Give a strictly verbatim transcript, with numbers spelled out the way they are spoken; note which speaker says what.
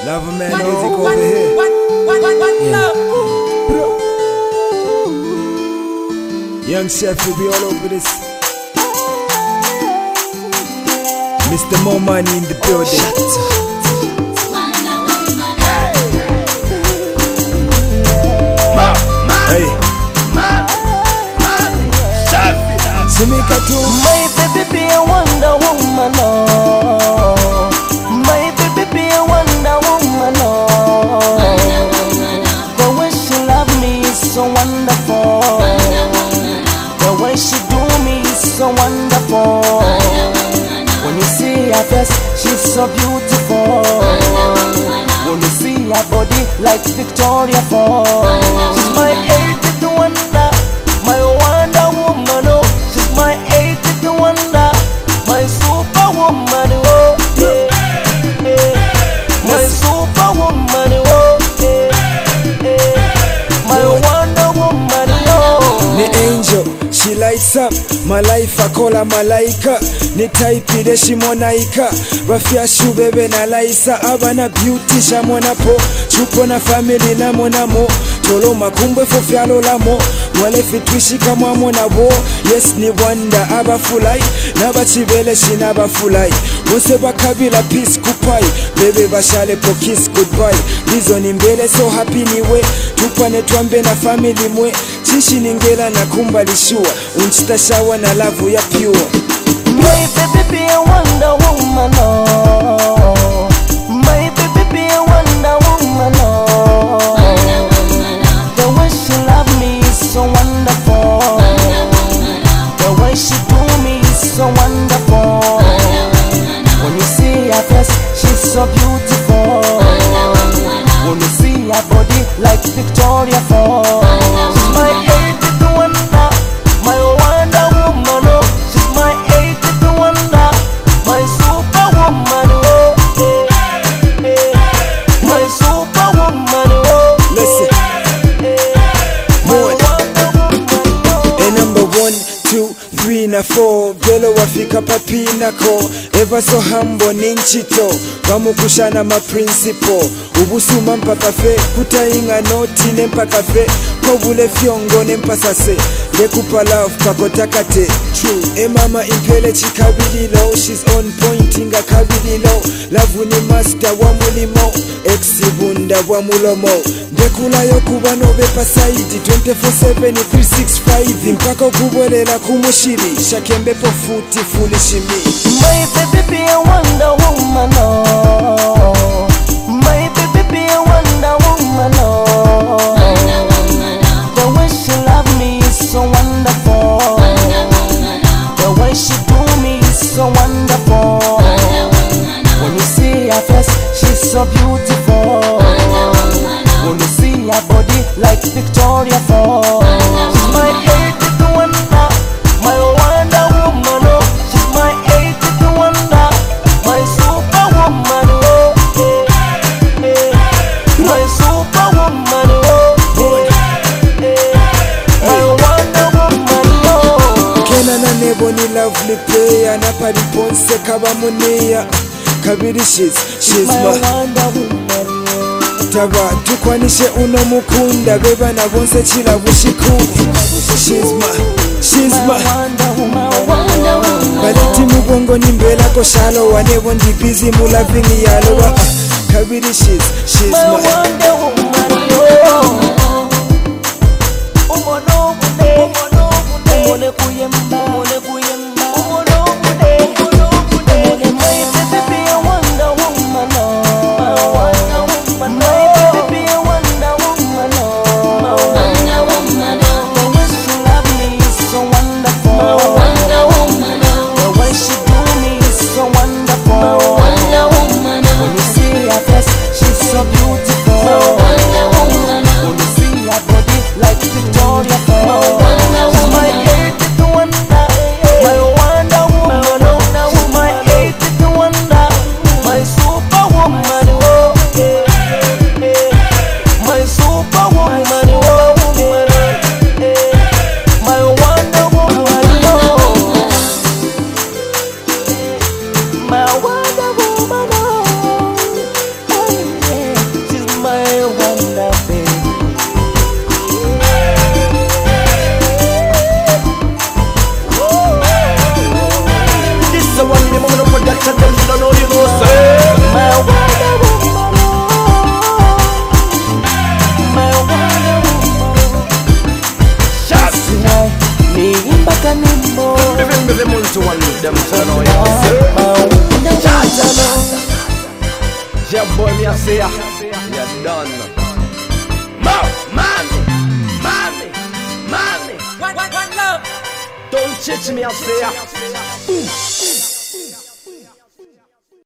Speaker 1: Love man music over here. Yeah. Young Chef will be all over this. Mister More Money in the building. Hey. Simika too.
Speaker 2: My baby be a Wonder Woman, oh. My baby be a Wonder Woman, oh. The way she love me is so wonderful. The way she do me is so wonderful. When you see her face, she's so beautiful. When you see her body like Victoria Falls, she's my eighth wonder, my Wonder Woman, oh. She's my eighth wonder, my superwoman, oh. Yeah, yeah. My superwoman, oh. Yeah, yeah. My Wonder Woman, oh.
Speaker 1: The angel, she lights up my life, I call her Malaika. Ni type de shimonaika Rafia shubebe na laisa Abana beauty shamona po Chupo na family na monamo Tolo makumbwe fofyalo lamo Mwale fitwishi kama mona bo Yes ni wanda aba fulai Naba chibele shinaba fulai Mose bakabila peace kupai Bebe bashale po kiss goodbye Lizo ni mbele so happy niwe Tupane tuambe na family mwe Chishi ningela na kumba lishua Unchita shawa na lavu ya pure.
Speaker 2: My baby be a Wonder Woman, oh. My baby be a Wonder Woman, oh. The way she love me is so wonderful. The way she do me is so wonderful. When you see her face, she's so beautiful. When you see her body like Victoria Falls, she's my eighth wonder, my Wonder Woman, oh. She's my eighth wonder, my superwoman, oh. Yeah, yeah. My superwoman, oh.
Speaker 1: Listen,
Speaker 2: more.
Speaker 1: And number one, two, three na four. Gelo wafika papi nako. Ever so humble ninchito. Wamukushana ma principle. Ubusuma mpaka fe. Kutainga noti nempaka fe. Kobule fiongo nempasase. Lekupa love pakotakate. True. E mama impele chikabili low. She's on point inga kabili low. Love ni master wa mulimo. Exibunda wa mulomo. Dekula yokuba no bepa saidi. twenty-four seven three sixty-five. Mpaka kubolela kumushiri. Shakembe po futi fulishimi.
Speaker 2: My baby be a Wonder Woman, oh. My baby be a Wonder Woman, oh. The way she love me is so wonderful. The way she do me is so wonderful. When you see her face, she's so beautiful. When you see her body like Victoria Falls, she's my eighth wonder, my Wonder Woman, oh. She's my eighth wonder, my superwoman, oh. Yeah, yeah. My superwoman, oh. Yeah, yeah. My Wonder Woman, oh.
Speaker 1: Kena na nebo ni lovely player. Na pariponse kaba muneya. Kabiri she's, she's
Speaker 2: My
Speaker 1: my
Speaker 2: Wonder Woman, oh.
Speaker 1: Taba tukwanishe uno mukunda. Beba na bonse chila bushiku. She's my, she's
Speaker 2: My
Speaker 1: my
Speaker 2: Wonder Woman, my Wonder Woman,
Speaker 1: Baleti mugongo ni mbela ko shalo. Wanebo ndi busy mulavini yalo wa Kabiri she's, she's
Speaker 2: my
Speaker 1: my
Speaker 2: Wonder Woman, oh. Umono mune, umono mune, umone kuyemba, umone kuyemba, umono mune, umono mune. My baby be a Wonder Woman, oh. My Wonder Woman, my baby be a Wonder Woman, oh. My Wonder Woman, oh. The way she love me is so wonderful. My Wonder Woman, oh. The way she do me is so wonderful. My Wonder Woman, oh. When you see her face, she's so beautiful. My Wonder Woman, oh. When you see her body like Victoria Falls, she's my eighth wonder,
Speaker 3: me the muntu one them turn on you. Yeah, boy, me I say ya, you're done. Mo, mommy, mommy, mommy.
Speaker 4: One, one, one love.
Speaker 3: Don't chit me I say ya. Ooh.